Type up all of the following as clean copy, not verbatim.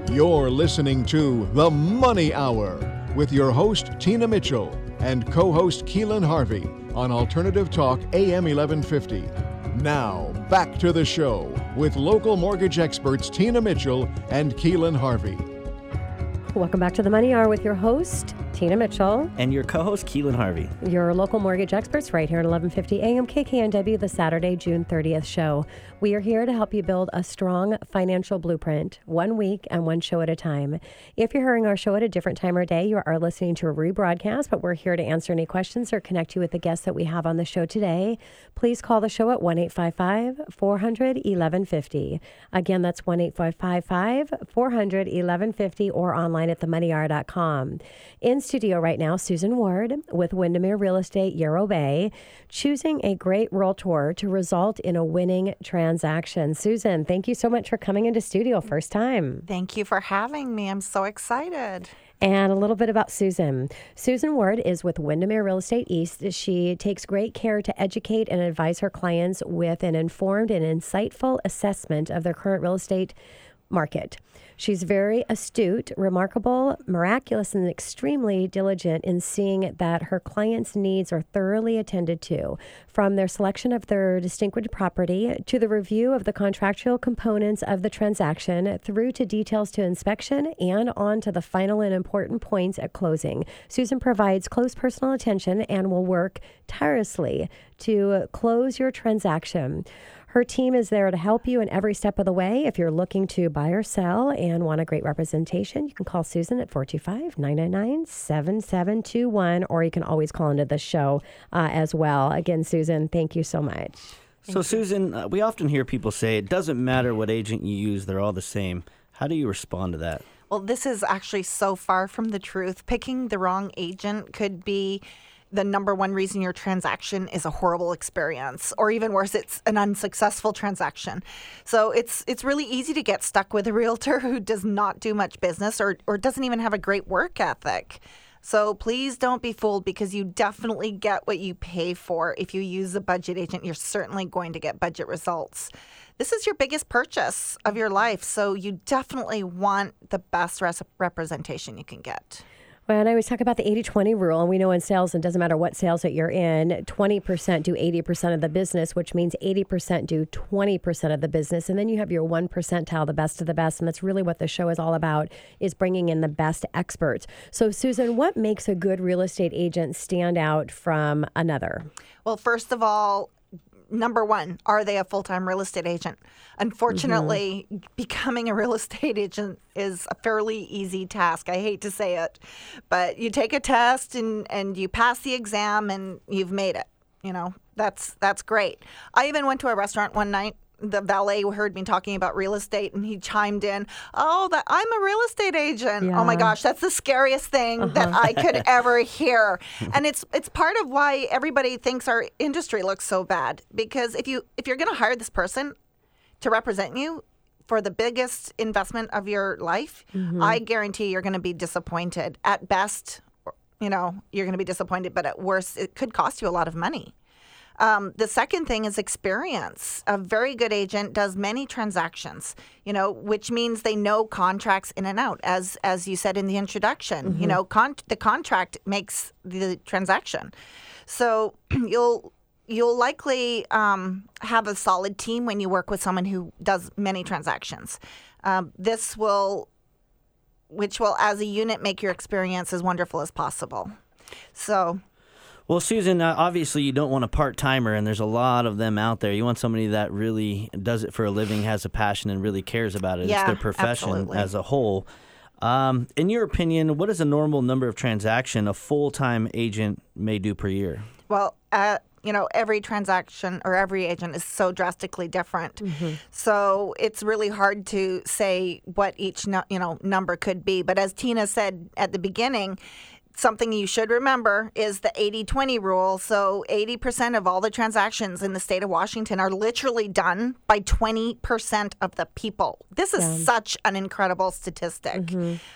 You're listening to The Money Hour with your host, Tina Mitchell, and co-host Keelan Harvey on Alternative Talk AM 1150. Now, back to the show with local mortgage experts Tina Mitchell and Keelan Harvey. Welcome back to The Money Hour with your host, Tina Mitchell. And your co-host, Keelan Harvey. Your local mortgage experts right here at 1150 AM KKNW, the Saturday, June 30th show. We are here to help you build a strong financial blueprint, 1 week and one show at a time. If you're hearing our show at a different time or day, you are listening to a rebroadcast, but we're here to answer any questions or connect you with the guests that we have on the show today. Please call the show at 1-855-400-1150. Again, that's 1-855-400-1150 or online at themoneyhour.com. In studio right now, Susan Ward with Windermere Real Estate Yarrow Bay, choosing a great realtor to result in a winning transaction. Susan, thank you so much for coming into studio first time. Thank you for having me. I'm so excited. And a little bit about Susan. Susan Ward is with Windermere Real Estate East. She takes great care to educate and advise her clients with an informed and insightful assessment of their current real estate market. She's very astute, remarkable, miraculous, and extremely diligent in seeing that her clients' needs are thoroughly attended to, from their selection of their distinguished property to the review of the contractual components of the transaction, through to details to inspection and on to the final and important points at closing. Susan provides close personal attention and will work tirelessly to close your transaction. Her team is there to help you in every step of the way. If you're looking to buy or sell and want a great representation, you can call Susan at 425-999-7721, or you can always call into the show as well. Again, Susan, thank you so much. So, Susan, we often hear people say it doesn't matter what agent you use, they're all the same. How do you respond to that? Well, this is actually so far from the truth. Picking the wrong agent could be the number one reason your transaction is a horrible experience, or even worse, it's an unsuccessful transaction. So it's really easy to get stuck with a realtor who does not do much business or doesn't even have a great work ethic. So please don't be fooled, because you definitely get what you pay for. If you use a budget agent, you're certainly going to get budget results. This is your biggest purchase of your life, so you definitely want the best representation you can get. Well, and I always talk about the 80-20 rule, and we know in sales, it doesn't matter what sales that you're in, 20% do 80% of the business, which means 80% do 20% of the business. And then you have your 1 percentile, the best of the best. And that's really what the show is all about, is bringing in the best experts. So, Susan, what makes a good real estate agent stand out from another? Well, first of all, number one, are they a full-time real estate agent? Unfortunately, becoming a real estate agent is a fairly easy task. I hate to say it, but you take a test and you pass the exam and you've made it. You know, that's great. I even went to a restaurant one night. The valet heard me talking about real estate, and he chimed in, I'm a real estate agent. Yeah. Oh my gosh, that's the scariest thing that I could ever hear. And it's part of why everybody thinks our industry looks so bad, because if you're going to hire this person to represent you for the biggest investment of your life, I guarantee you're going to be disappointed. At best, you're going to be disappointed, but at worst, it could cost you a lot of money. The second thing is experience. A very good agent does many transactions, which means they know contracts in and out, as you said in the introduction. The contract makes the transaction. So you'll likely have a solid team when you work with someone who does many transactions. Which will, as a unit, make your experience as wonderful as possible. So. Well, Susan, obviously you don't want a part-timer, and there's a lot of them out there. You want somebody that really does it for a living, has a passion, and really cares about it. Yeah, it's their profession absolutely. As a whole. In your opinion, what is a normal number of transactions a full-time agent may do per year? Well, every transaction or every agent is so drastically different. So it's really hard to say what each number could be. But as Tina said at the beginning, something you should remember is the 80-20 rule. So 80% of all the transactions in the state of Washington are literally done by 20% of the people. This is such an incredible statistic.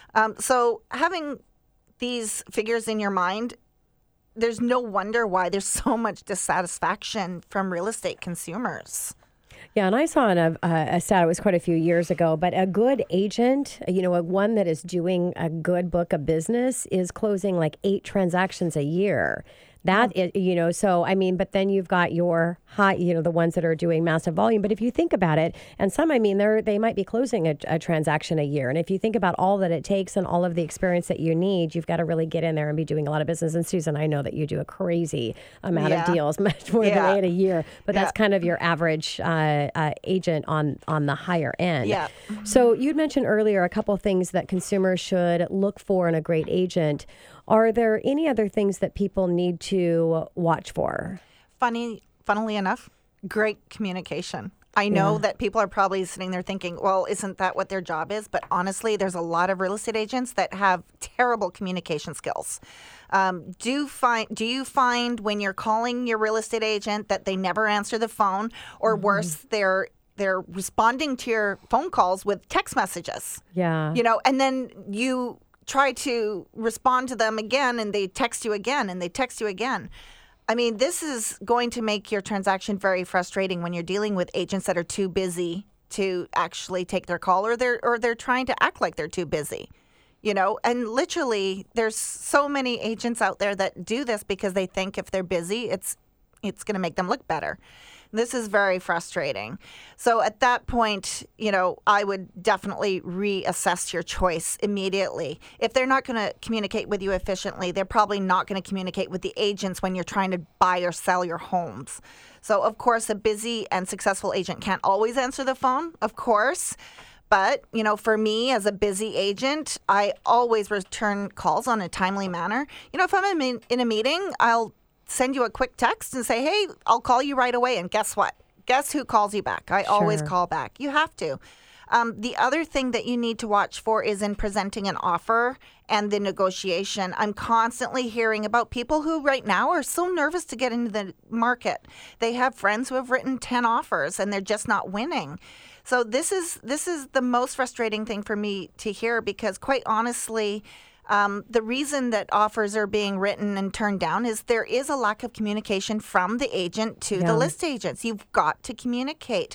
So having these figures in your mind, there's no wonder why there's so much dissatisfaction from real estate consumers. Yeah, and I saw in a stat, it was quite a few years ago, but a good agent, one that is doing a good book of business is closing like 8 transactions a year. That is, so I mean, but then you've got your high, the ones that are doing massive volume. But if you think about it, and some, I mean, they might be closing a transaction a year. And if you think about all that it takes and all of the experience that you need, you've got to really get in there and be doing a lot of business. And Susan, I know that you do a crazy amount of deals, much more than 8 a year. But that's kind of your average agent on the higher end. Yeah. So you'd mentioned earlier a couple of things that consumers should look for in a great agent. Are there any other things that people need to watch for? Funnily enough, great communication. I know that people are probably sitting there thinking, well, isn't that what their job is? But honestly, there's a lot of real estate agents that have terrible communication skills. Do you find when you're calling your real estate agent that they never answer the phone, or worse, they're responding to your phone calls with text messages? Yeah. And then you try to respond to them again and they text you again and they text you again. I mean, this is going to make your transaction very frustrating when you're dealing with agents that are too busy to actually take their call, or they're trying to act like they're too busy. And literally there's so many agents out there that do this because they think if they're busy, it's going to make them look better. This is very frustrating. So at that point, I would definitely reassess your choice immediately. If they're not going to communicate with you efficiently, they're probably not going to communicate with the agents when you're trying to buy or sell your homes. So, of course, a busy and successful agent can't always answer the phone, of course. But, for me as a busy agent, I always return calls on a timely manner. If I'm in a meeting, I'll send you a quick text and say, hey, I'll call you right away. And guess what? Guess who calls you back? I always call back. You have to. The other thing that you need to watch for is in presenting an offer and the negotiation. I'm constantly hearing about people who right now are so nervous to get into the market. They have friends who have written 10 offers and they're just not winning. So this is the most frustrating thing for me to hear, because quite honestly, the reason that offers are being written and turned down is there is a lack of communication from the agent to the list agents. You've got to communicate.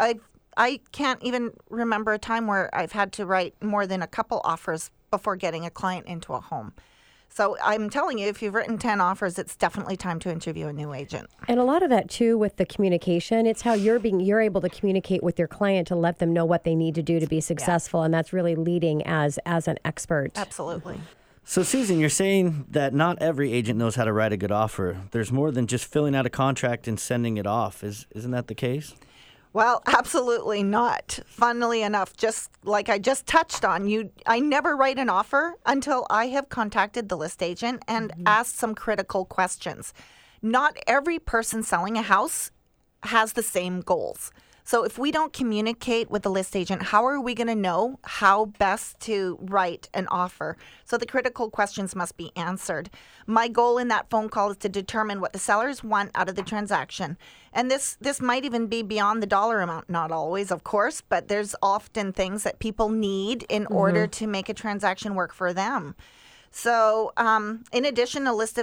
I can't even remember a time where I've had to write more than a couple offers before getting a client into a home. So I'm telling you, if you've written 10 offers, it's definitely time to interview a new agent. And a lot of that, too, with the communication, it's how you're able to communicate with your client to let them know what they need to do to be successful. And that's really leading as an expert. Absolutely. So, Susan, you're saying that not every agent knows how to write a good offer. There's more than just filling out a contract and sending it off. Isn't that the case? Well, absolutely not. Funnily enough, just like I just touched on, I never write an offer until I have contacted the list agent and asked some critical questions. Not every person selling a house has the same goals. So if we don't communicate with the list agent, how are we going to know how best to write an offer? So the critical questions must be answered. My goal in that phone call is to determine what the sellers want out of the transaction. And this might even be beyond the dollar amount. Not always, of course, but there's often things that people need in order to make a transaction work for them. So in addition, a list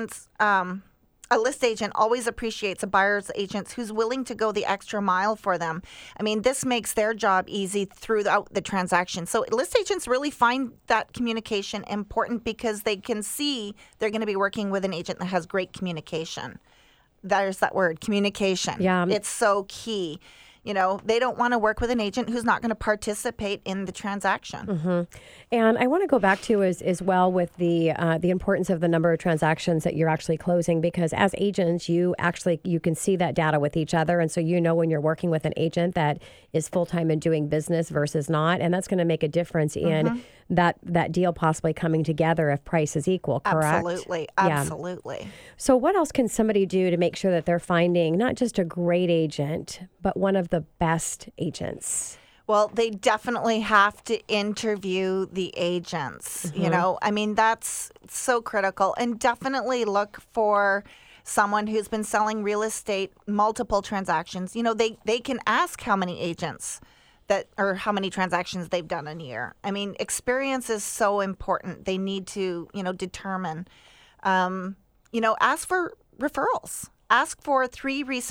agent always appreciates a buyer's agent who's willing to go the extra mile for them. I mean, this makes their job easy throughout the transaction. So list agents really find that communication important because they can see they're going to be working with an agent that has great communication. There's that word, communication. Yeah. It's so key. They don't want to work with an agent who's not going to participate in the transaction. And I want to go back to as well with the importance of the number of transactions that you're actually closing, because as agents, you can see that data with each other. And so when you're working with an agent that is full-time and doing business versus not, and that's going to make a difference in that deal possibly coming together if price is equal, correct? Absolutely. So what else can somebody do to make sure that they're finding not just a great agent, but one of the best agents? Well, they definitely have to interview the agents. I mean, that's so critical. And definitely look for someone who's been selling real estate, multiple transactions. They can ask how many agents or how many transactions they've done in a year. I mean, experience is so important. They need to, determine, ask for referrals. Ask for 3 recent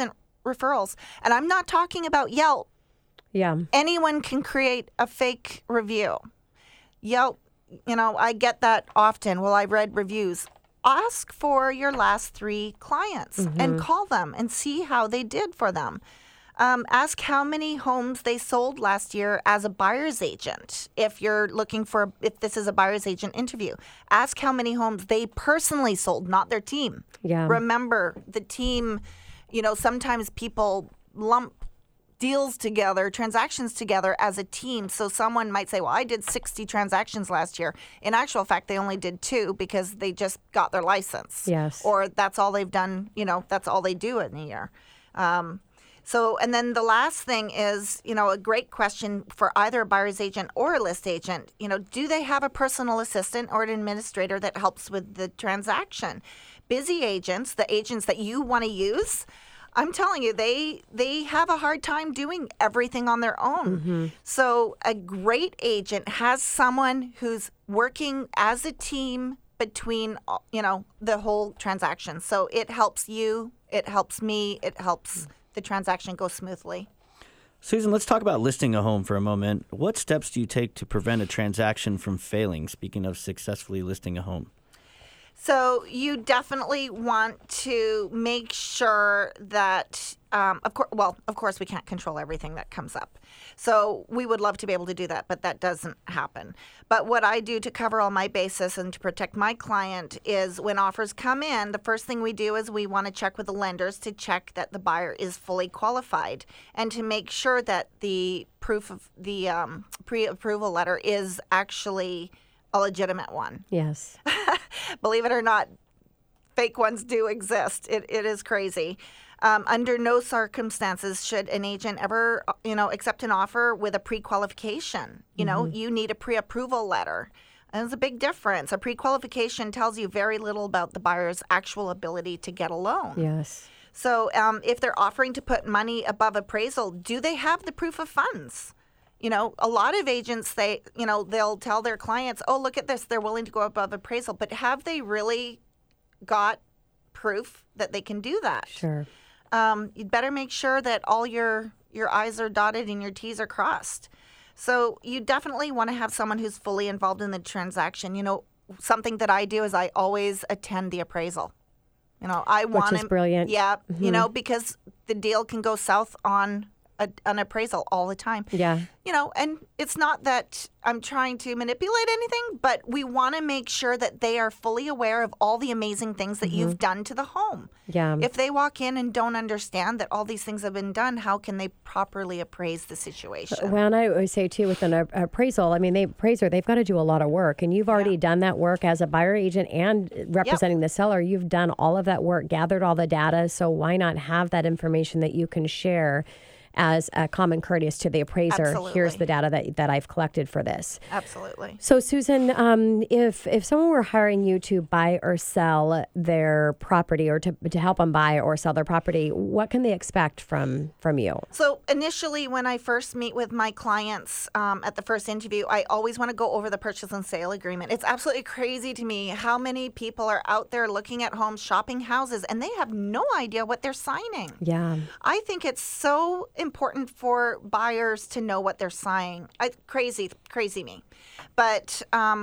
referrals. And I'm not talking about Yelp. Yeah. Anyone can create a fake review. Yelp, I get that often. Well, I read reviews. Ask for your last 3 clients and call them and see how they did for them. Ask how many homes they sold last year as a buyer's agent. If this is a buyer's agent interview, ask how many homes they personally sold, not their team. Yeah. Remember, the team, sometimes people lump deals together, transactions together as a team. So someone might say, well, I did 60 transactions last year. In actual fact, they only did 2 because they just got their license. Yes. Or that's all they've done, that's all they do in a year. And then the last thing is, a great question for either a buyer's agent or a list agent, do they have a personal assistant or an administrator that helps with the transaction? Busy agents, the agents that you want to use, I'm telling you, they have a hard time doing everything on their own. So a great agent has someone who's working as a team between, the whole transaction. So it helps you, it helps me, it helps the transaction go smoothly. Susan, let's talk about listing a home for a moment. What steps do you take to prevent a transaction from failing, speaking of successfully listing a home? So you definitely want to make sure that, of course, we can't control everything that comes up. So we would love to be able to do that, but that doesn't happen. But what I do to cover all my bases and to protect my client is when offers come in, the first thing we do is we want to check with the lenders to check that the buyer is fully qualified and to make sure that the proof of the pre-approval letter is actually a legitimate one. Yes. Believe it or not, fake ones do exist. It is crazy. Under no circumstances should an agent ever, accept an offer with a pre-qualification. You need a pre-approval letter. And there's a big difference. A pre-qualification tells you very little about the buyer's actual ability to get a loan. Yes. So if they're offering to put money above appraisal, do they have the proof of funds? A lot of agents, they'll tell their clients, oh, look at this, they're willing to go above appraisal. But have they really got proof that they can do that? Sure. You'd better make sure that all your I's are dotted and your T's are crossed. So you definitely want to have someone who's fully involved in the transaction. Something that I do is I always attend the appraisal. Which is brilliant. Yeah, because the deal can go south on an appraisal all the time. Yeah. And it's not that I'm trying to manipulate anything, but we want to make sure that they are fully aware of all the amazing things that you've done to the home. Yeah. If they walk in and don't understand that all these things have been done, how can they properly appraise the situation? Well, and I always say, too, with an appraisal, they've got to do a lot of work. And you've already done that work as a buyer agent and representing the seller. You've done all of that work, gathered all the data. So why not have that information that you can share as a common courteous to the appraiser? Absolutely. Here's the data that I've collected for this. Absolutely. So, Susan, if someone were hiring you to buy or sell their property or to help them buy or sell their property, what can they expect from you? So initially, when I first meet with my clients at the first interview, I always want to go over the purchase and sale agreement. It's absolutely crazy to me how many people are out there looking at homes, shopping houses, and they have no idea what they're signing. Yeah. I think it's so important for buyers to know what they're signing. Crazy me. But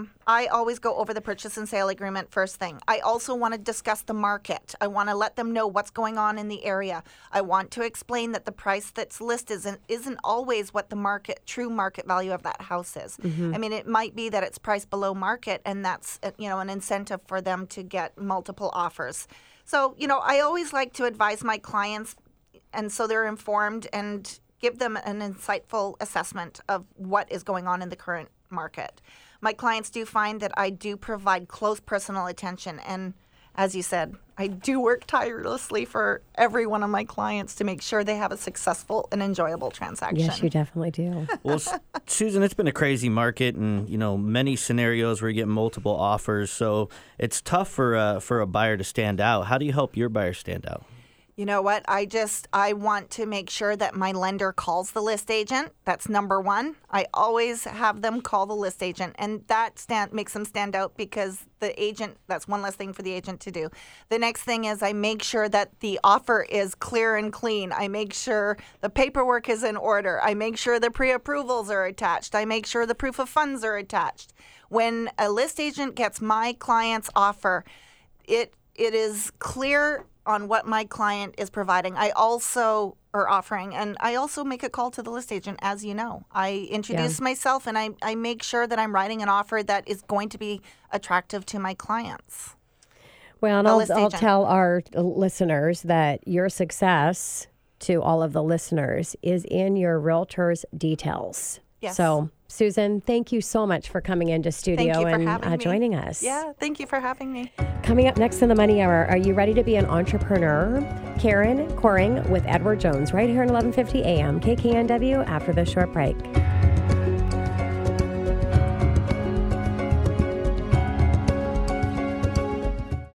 I always go over the purchase and sale agreement first thing. I also want to discuss the market. I want to let them know what's going on in the area. I want to explain that the price that's listed isn't always what the true market value of that house is. I mean, it might be that it's priced below market, and that's an incentive for them to get multiple offers. So, I always like to advise my clients, and so they're informed, and give them an insightful assessment of what is going on in the current market. My clients do find that I do provide close personal attention, and as you said, I do work tirelessly for every one of my clients to make sure they have a successful and enjoyable transaction. Yes, you definitely do. Well, Susan, it's been a crazy market, and many scenarios where you get multiple offers, so it's tough for a buyer to stand out. How do you help your buyer stand out? You know what? I want to make sure that my lender calls the list agent. That's number one. I always have them call the list agent, and that makes them stand out because the agent, that's one less thing for the agent to do. The next thing is I make sure that the offer is clear and clean. I make sure the paperwork is in order. I make sure the pre-approvals are attached. I make sure the proof of funds are attached. When a list agent gets my client's offer, it is clear on what my client is providing. I also make a call to the list agent, as you know. I introduce myself, and I make sure that I'm writing an offer that is going to be attractive to my clients. Well, and I'll tell our listeners that your success, to all of the listeners, is in your realtor's details. Yes. So, Susan, thank you so much for coming into studio and joining us. Yeah, thank you for having me. Coming up next in the Money Hour, are you ready to be an entrepreneur? Karen Coring with Edward Jones right here at 1150 AM KKNW after this short break.